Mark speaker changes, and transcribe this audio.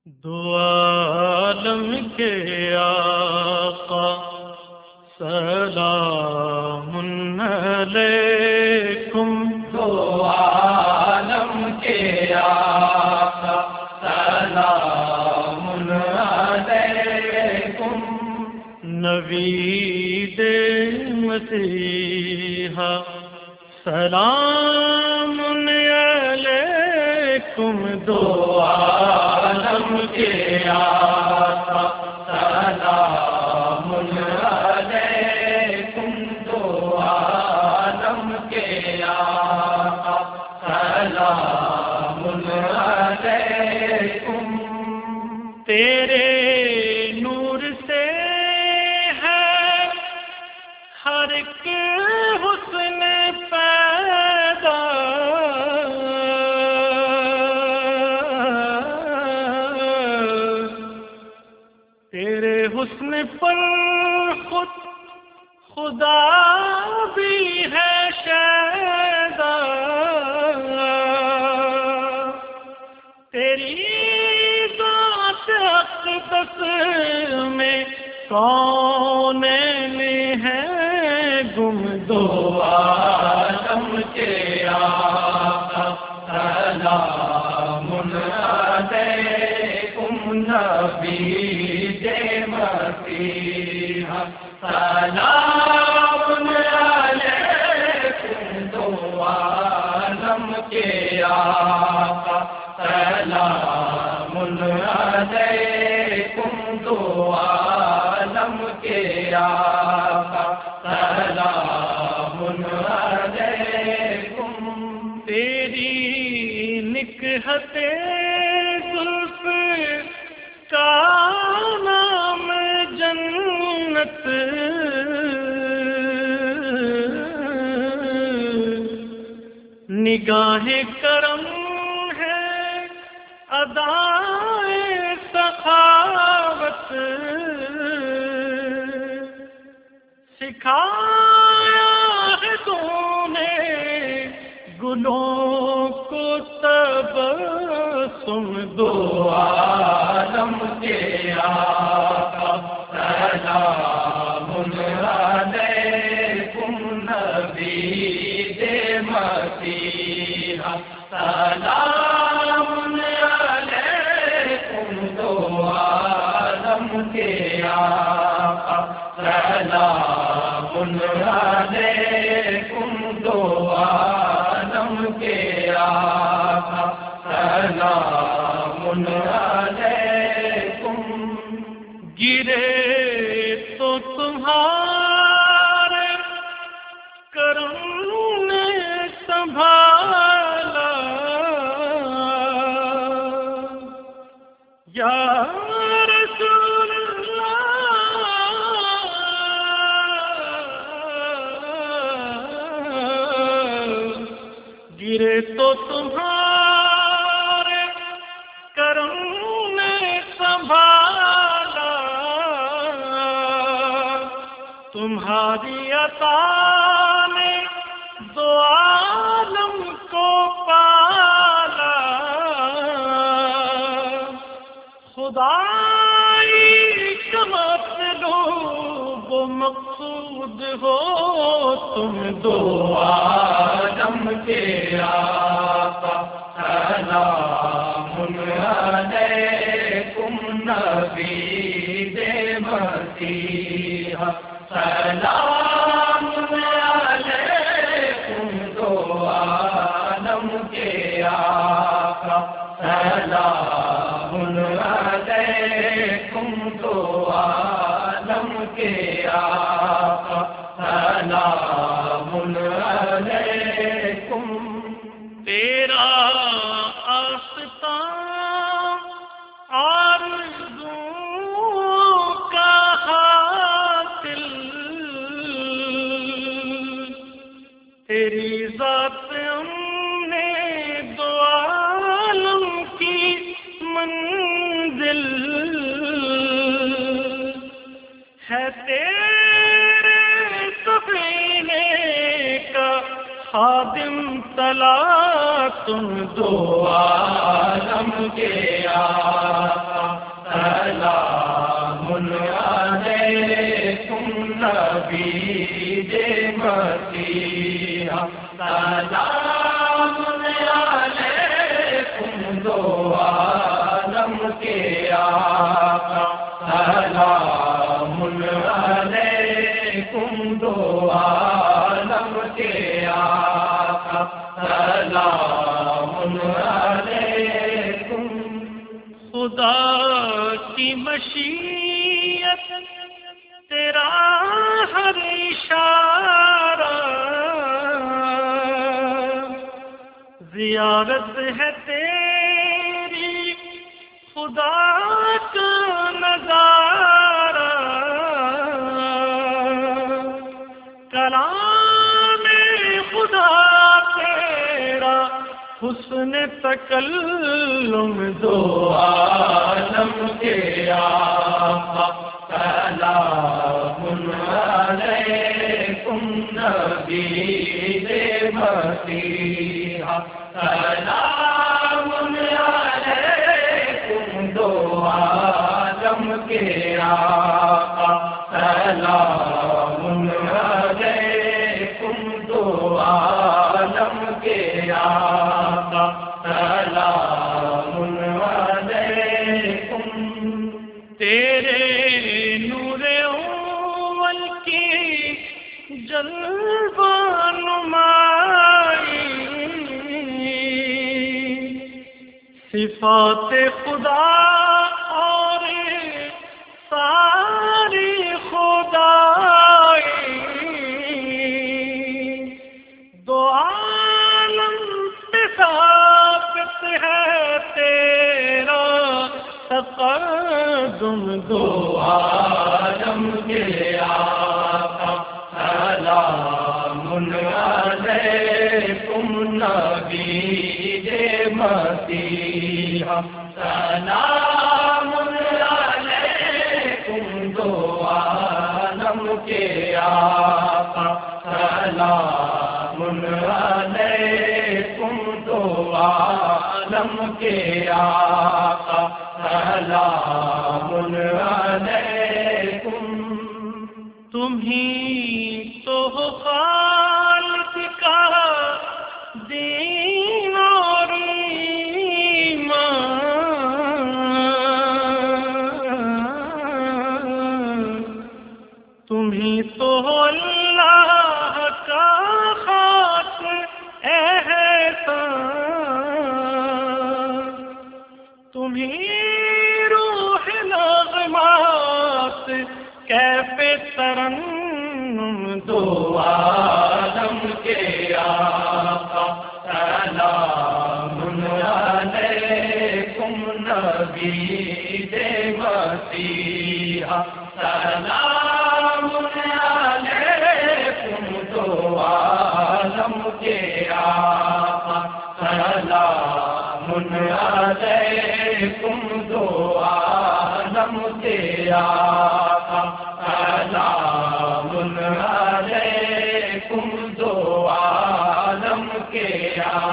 Speaker 1: دو عالم کے آقا سلام علیکم،
Speaker 2: دو عالم کے آقا سلام علیکم،
Speaker 1: نوید مسیحا سلام علیکم،
Speaker 2: دو عالم کے آقا سلام علیکم، دو عالم کے آقا سلام علیکم،
Speaker 1: تیرے نور سے ہے ہر ایک حسن پیدا، تیرے حسن پر خود خدا بھی ہے شیدا، تیری ذات اقدس میں کون ہے گم،
Speaker 2: دو عالم کے آقا سلام علیکم، نبی مسیحا سلام علیکم، دو عالم کے آقا سلام علیکم، دو عالم کے آقا سلام علیکم،
Speaker 1: تیری نکہت زلف کا نام جنت، نگاہ کرم ہے ادائے سخاوت، سکھایا ہے تو نے گلوں کو تبسم،
Speaker 2: دو عالم کے آقا سلام علیکم، نبی مسیحا سلام علیکم، دو عالم کے آقا سلام علیکم، دو عالم کے آقا سلام علیکم،
Speaker 1: گرے تو تمہارے کرم نے سنبھالا، یا رسول اللہ، گرے تو تمہارے کرم نے سنبھالا، تمہاری عطا نے دو عالم کو پالا، خدائی کا مطلوب و مقصود ہو تم،
Speaker 2: دو عالم کے آقا سلام علیکم، نبی مسیحا سلام علیکم، دو عالم کے آقا سلام علیکم، دو عالم کے آقا سلام علیکم،
Speaker 1: تیرا آستان آرزوں کا حاصل، تیری ذات ہم نے دو عالم کی منزل، ہے تیرے سفینے کا خادم تلا تم،
Speaker 2: دو عالم کے آقا کے آقا سلام علیکم دو عالم کے آقا سلام علیکم
Speaker 1: خدا کی مشیت تیرا ہر اشارہ زیارت ہے تیری خدا کا نظارہ کلام خدا تیرا حسن تکلم
Speaker 2: دو عالم کے آقا سلام علیکم نبی مسیحا سلام علیکم دو عالم کے آقا سلام علیکم دو عالم کے آقا سلام علیکم
Speaker 1: تیرے نور اول کی جلوہ نمائی صفات خدا اور ساری خدائی دو عالم پہ ثابت ہے تیرا تقدم
Speaker 2: دو عالم کے آقا سلام علیکم نبی مسیحا سلام علیکم دو عالم کے آقا سلام علیکم دو عالم کے آقا سلام علیکم
Speaker 1: تم ہی تو ہو خالق کا دین اور ایمان تم ہی تو ہو اللہ کا خاص احسان تم ہی روح نغمات کیف ترنم
Speaker 2: دو عالم کے آقا سلام علیکم نبی مسیحا سلام علیکم دو عالم کے آقا سلام علیکم دو عالم کے آقا سلام علیکم دو عالم کے آقا